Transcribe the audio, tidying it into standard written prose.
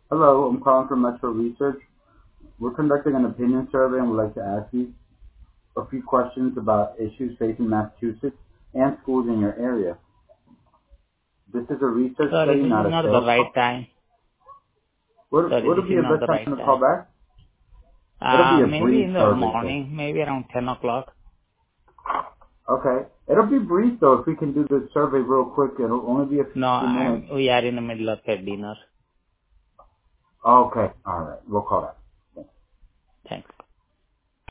Hello, I'm calling from Metro Research. We're conducting an opinion survey and would like to ask you a few questions about issues facing Massachusetts and schools in your area. This is a research Sorry, study, this not is a not the sales right call. time. Sorry, Would this it be is a not good the time right to call time. back? It'll be a Maybe brief in the survey, sir. morning, maybe around 10 o'clock. Okay. It'll be brief though. If we can do the survey real quick, it'll only be a No, few minutes. we are in the middle of a dinner. Okay. All right. We'll call that. Thanks.